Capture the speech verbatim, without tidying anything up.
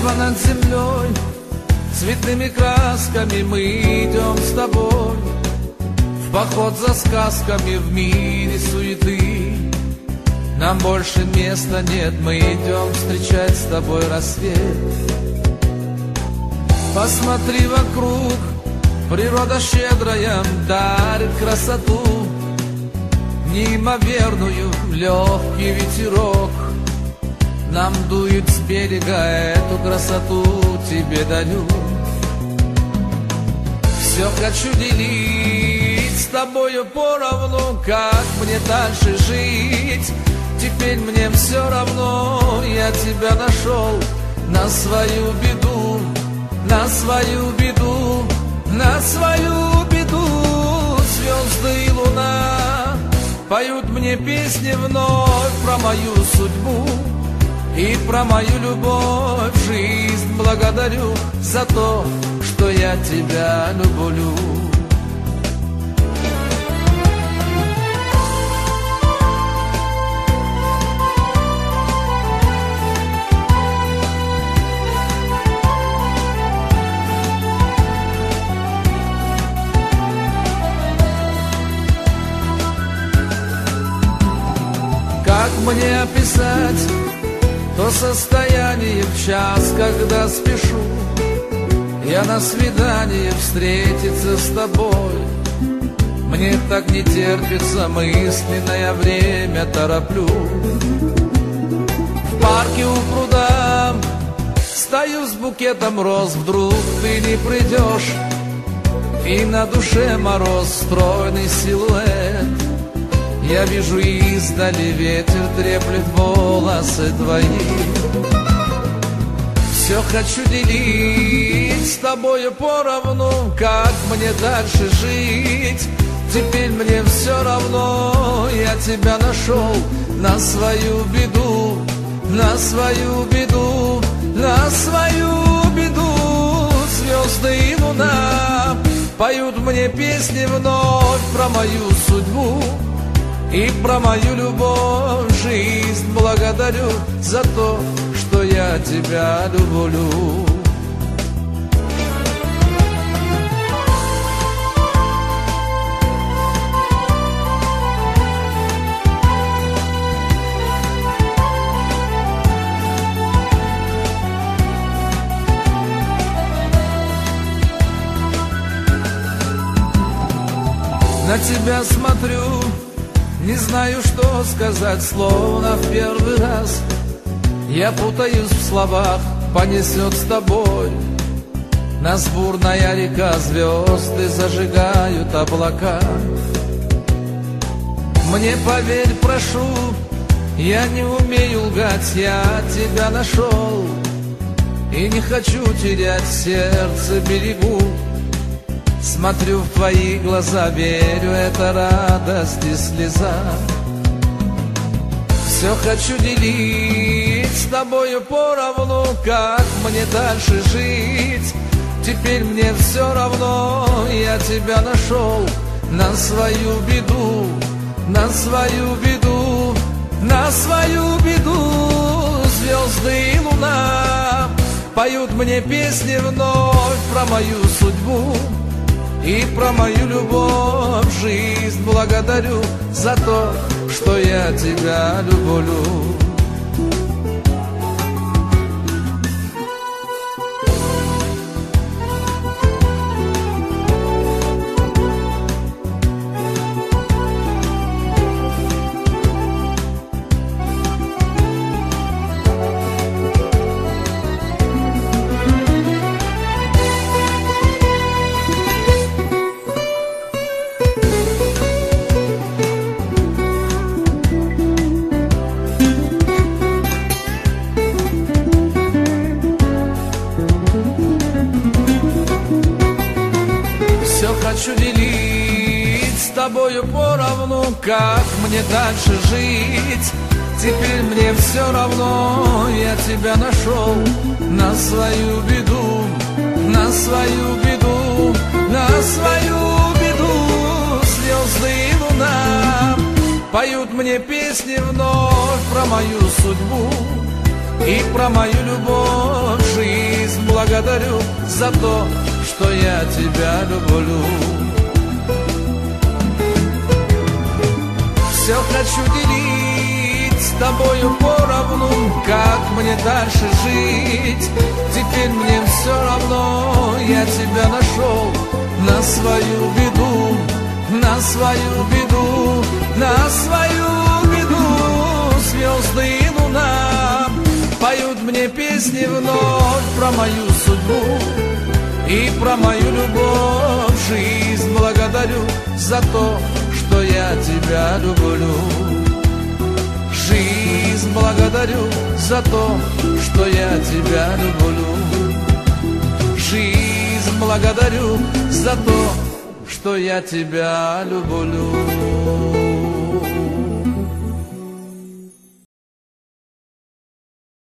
Небо над землей, цветными красками мы идем с тобой в поход за сказками в мире суеты. Нам больше места нет, мы идем встречать с тобой рассвет. Посмотри вокруг, природа щедрая дарит красоту, неимоверную, легкий ветерок нам дует с берега, эту красоту тебе дарю. Все хочу делить с тобою поровну, как мне дальше жить. Теперь мне все равно, я тебя нашел на свою беду, на свою беду, на свою беду. Звезды и луна поют мне песни вновь про мою судьбу и про мою любовь. Жизнь благодарю за то, что я тебя люблю. Как мне описать то состояние в час, когда спешу я на свидание встретиться с тобой? Мне так не терпится, мысленное время тороплю. В парке у пруда стою с букетом роз, вдруг ты не придешь, и на душе мороз, стройный силуэт. Я вижу издали, ветер треплет волосы твои. Все хочу делить с тобою поровну, как мне дальше жить. Теперь мне все равно, я тебя нашел на свою беду, на свою беду, на свою беду. Звезды и луна поют мне песни вновь про мою судьбу и про мою любовь. Жизнь благодарю за то, что я тебя люблю. На тебя смотрю, не знаю, что сказать, словно в первый раз. Я путаюсь в словах, понесет с тобой. Нас бурная река, звезды зажигают облака. Мне поверь, прошу, я не умею лгать, я тебя нашел и не хочу терять, сердце берегу. Смотрю в твои глаза, верю, это радость и слеза. Все хочу делить с тобою поровну, как мне дальше жить. Теперь мне все равно, я тебя нашел на свою беду, на свою беду, на свою беду. Звезды и луна поют мне песни вновь про мою судьбу и про мою любовь. Жизнь благодарю за то, что я тебя люблю. Хочу делить с тобою поровну, как мне дальше жить. Теперь мне все равно, я тебя нашел на свою беду, на свою беду, на свою беду. Звезды и луна поют мне песни вновь про мою судьбу и про мою любовь. Жизнь благодарю за то, что я тебя люблю. Все хочу делить с тобою поровну, как мне дальше жить? Теперь мне все равно, я тебя нашел на свою беду, на свою беду, на свою беду. Звезды и луна поют мне песни вновь про мою судьбу и про мою любовь. Жизнь благодарю за то, что я тебя люблю. Жизнь благодарю за то, что я тебя люблю. Жизнь благодарю за то, что я тебя люблю.